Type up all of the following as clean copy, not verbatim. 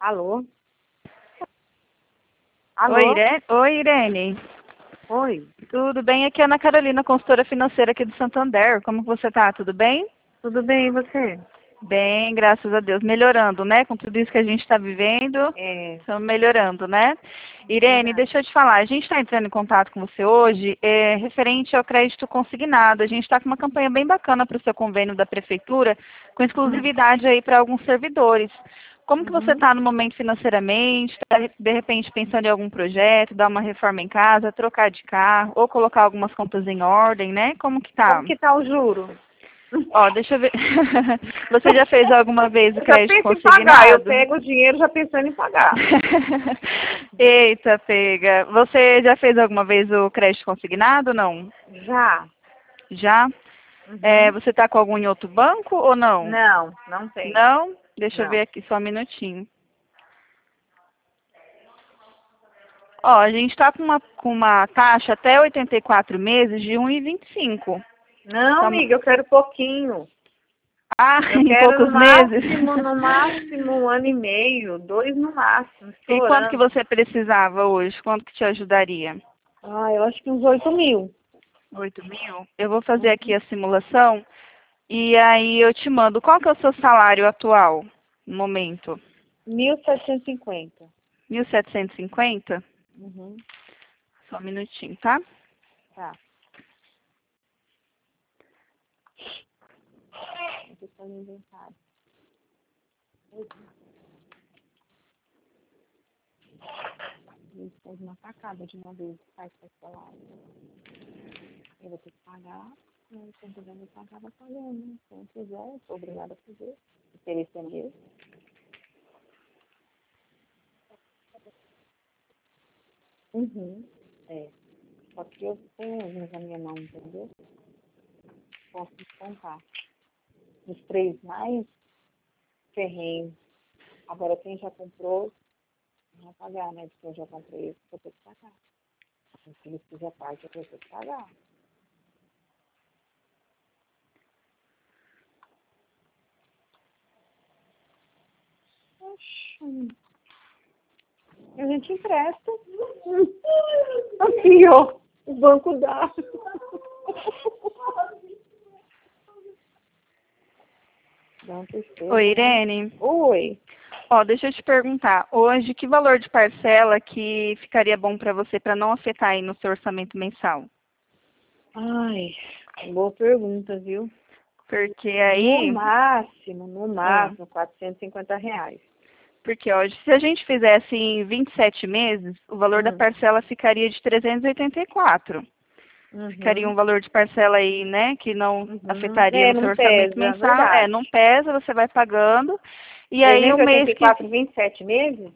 Alô? Oi, Alô? Oi, Irene. Oi, Tudo bem? Aqui é a Ana Carolina, consultora financeira aqui do Santander. Como que você tá? Tudo bem? tudo bem e você? Bem, graças a Deus. Melhorando, né? Com tudo isso que a gente está vivendo, É, estamos melhorando, né? Irene, verdade. deixa eu te falar. A gente está entrando em contato com você hoje referente ao crédito consignado. A gente está com uma campanha bem bacana para o seu convênio da Prefeitura, com exclusividade aí para alguns servidores. Como que você Uhum. está no momento financeiramente? Está, de repente, pensando em algum projeto, dar uma reforma em casa, trocar de carro, ou colocar algumas contas em ordem, né? Como que Como tá? que tá o juro? Ó, deixa eu ver. Você já fez alguma vez o Eu já crédito penso em pagar, eu consignado? pego o dinheiro já pensando em pagar. Eita, pega. Você já fez alguma vez o crédito consignado? Não? Já? Já? Uhum. Você está com algum em outro banco ou não? Não, não tem. Não? Deixa eu Não. ver aqui só um minutinho. Ó, a gente está com uma taxa até 84 meses de 1,25. Não, Tá amiga, eu quero pouquinho. Ah, Eu em quero poucos meses? no máximo 1 ano e meio, 2 no máximo, E quanto que estourando. você precisava hoje? Quanto que te ajudaria? Ah, eu acho que uns 8.000. 8.000? Eu vou fazer aqui a simulação e aí eu te mando. Qual que é o seu salário atual no momento? 1.750. 1.750? Uhum. Só um minutinho, tá? Tá. Aqui está o inventário. A gente faz uma tacada de uma vez, faz parcelado. Eu vou ter que pagar, mas se eu puder me pagar, vai pagando, né? Se eu não quiser, eu sou obrigada a fazer. Interesse é meu. Uhum. É. Só que eu tenho alguns na minha mão, entendeu? Posso descontar. Os 3 mais ferrenhos. Agora quem já comprou, vai pagar, né? Porque eu já comprei, eu vou ter que pagar. Se eles fizer parte, eu vou ter que pagar. Oxi. A gente empresta. Aqui, ó. O banco dá. Dá uma tristeza, Oi, né? Irene. Oi. Ó, deixa eu te perguntar. Hoje, que valor de parcela que ficaria bom para você para não afetar aí no seu orçamento mensal? Ai, boa pergunta, viu? Porque No aí, máximo, ah, R$ 450. porque ó, se a gente fizesse em 27 meses, o valor da Hum. parcela ficaria de 384. Ficaria Uhum. um valor de parcela aí, né, que não Uhum. afetaria É, no seu não orçamento pesa, mensal. verdade. Não pesa, você vai pagando. E aí o mês que 384, 27 meses?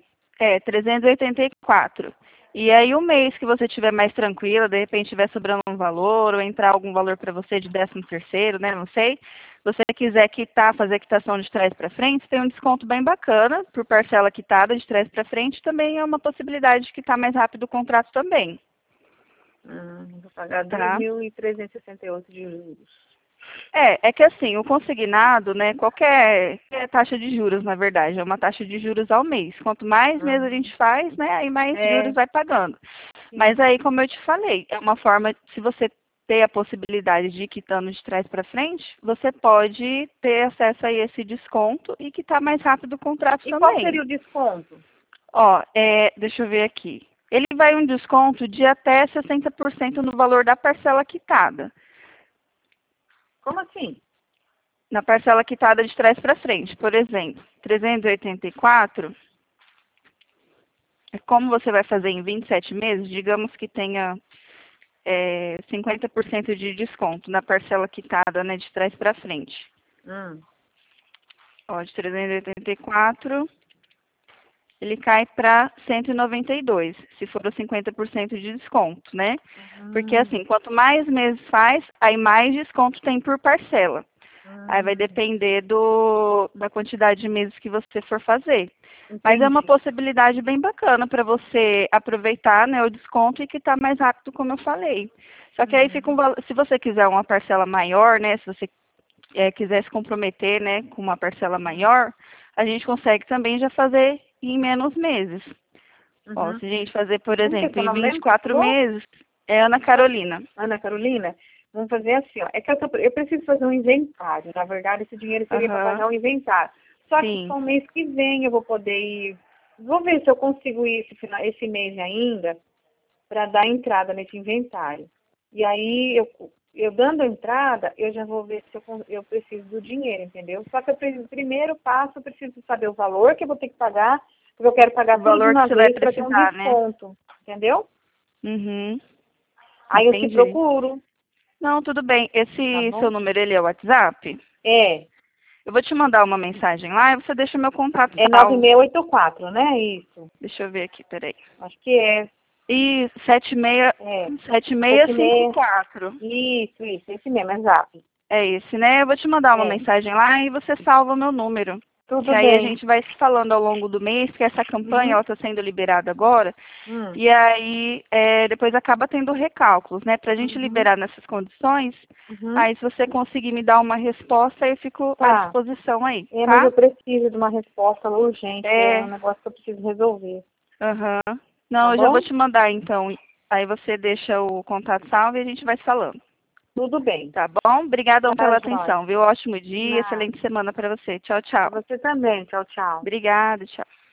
384. E aí o mês que você estiver mais tranquila, de repente estiver sobrando um valor, ou entrar algum valor para você de 13º, né? Não sei. Se você quiser quitar, fazer a quitação de trás para frente, tem um desconto bem bacana por parcela quitada de trás para frente. Também é uma possibilidade de quitar mais rápido o contrato também, Vou pagar dois tá? mil trezentos e sessenta e oito de juros. É que assim, o consignado, né, qualquer taxa de juros, na verdade, é uma taxa de juros ao mês. Quanto mais meses a Uhum. gente faz, né, aí mais juros É, vai pagando. Mas sim. aí, como eu te falei, é uma forma, se você ter a possibilidade de ir quitando de trás para frente, você pode ter acesso a esse desconto e quitar mais rápido o contrato E qual também. seria o desconto? Ó, deixa eu ver aqui. Ele vai um desconto de até 60% no valor da parcela quitada. Como assim? Na parcela quitada de trás para frente, por exemplo, 384, como você vai fazer em 27 meses, digamos que tenha 50% de desconto na parcela quitada, né, de trás para frente. Hum. Ó, de 384, ele cai para 192, se for os 50% de desconto, né? Porque Hum. assim, quanto mais meses faz, aí mais desconto tem por parcela. Aí vai Hum. depender da quantidade de meses que você for fazer. Mas é uma Entendi. possibilidade bem bacana para você aproveitar, né, o desconto e quitar mais rápido, como eu falei. Só que aí fica Uhum. se você quiser uma parcela maior, né, se você quiser se comprometer, né, com uma parcela Hum. maior, a gente consegue também já fazer em menos meses. Ó, Uhum. se a gente fazer, por Como que é exemplo, seu em nome mesmo? 24 meses, é Ana Carolina. Ana Carolina? Vamos fazer assim, ó. É que eu preciso fazer um inventário. Na verdade, esse dinheiro seria para Aham, pagar o inventário. Só que sim. só mês que vem eu vou poder ir. Vou ver se eu consigo ir esse mês ainda para dar entrada nesse inventário. E aí, eu dando entrada, eu já vou ver se eu preciso do dinheiro, entendeu? Só que primeiro passo, eu preciso saber o valor que eu vou ter que pagar, porque eu quero O pagar tudo de valor que uma você vai vez para ter um precisar, né? desconto, entendeu? Uhum, Aí eu te entendi. procuro, Não, tudo bem. tá Esse seu bom? número, ele é o WhatsApp? É, Eu vou te mandar uma mensagem lá e você deixa o meu contato é salvo. 9684, né? Isso. Deixa eu ver aqui, peraí. Acho que é. E É. 76. 7654. Isso, esse mesmo, é Zap. É esse, né? Eu vou te mandar uma É. mensagem lá e você salva o meu número. Que Tudo aí a bem. gente vai se falando ao longo do mês, que essa campanha Uhum. ela está sendo liberada agora. Hum. E aí depois acaba tendo recálculos, né? Para a gente Uhum. liberar nessas condições, Uhum. aí se você conseguir me dar uma resposta, eu fico à Tá. disposição aí, É, mas tá? eu preciso de uma resposta urgente. É um É, negócio que eu preciso resolver. aham. Tá Não, eu já vou bom? te mandar então. Aí você deixa o contato salvo e a gente vai se falando. Tudo bem. Tá bom? Obrigadão Tá, pela Joia. atenção, viu? Ótimo dia, Nada. excelente semana para você. Tchau, Pra tchau. você também. Tchau, tchau. Obrigada, tchau.